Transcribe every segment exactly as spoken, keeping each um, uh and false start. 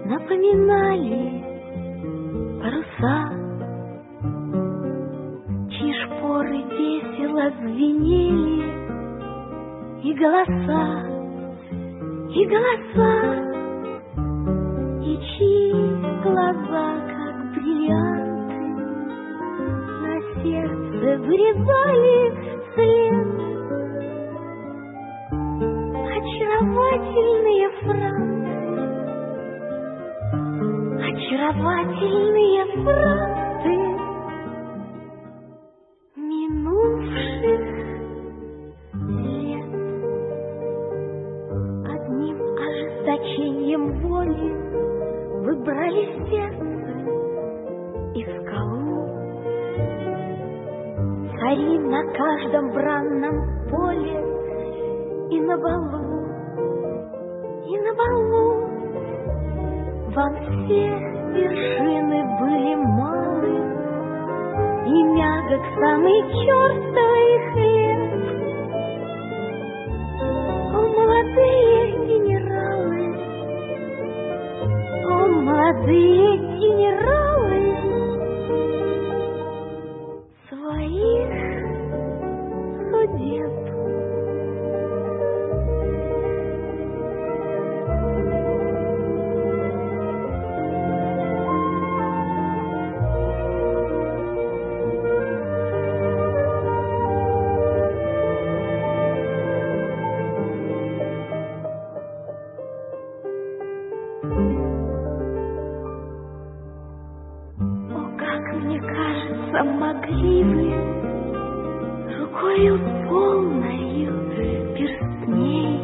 напоминали паруса, чьи шпоры весело звенели, и голоса, и голоса, и чьи глаза, как бриллианты, на сердце вырезали след. Очаровательные фразы, очаровательные фразы минувших лет. Одним ожесточением воли выбрали сердце и скалу. Цари на каждом бранном поле и на балу, и на балу. Вам все вершины были малы, и мягок самый чертовый хлеб. О, молодые генералы, о, молодые генералы, своих судеб. Мне кажется, могли вы рукою полною перстней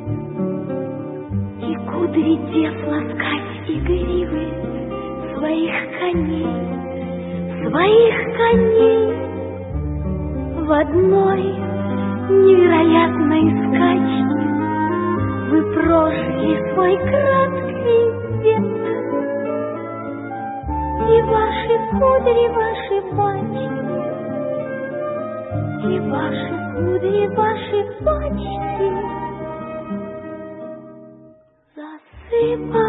и кудри дев ласкать игривы своих коней, своих коней в одной невероятной скачке вы прожили свой краткий век. И ваши кудри, ваши пачки, и ваши кудри, ваши пачки засыпали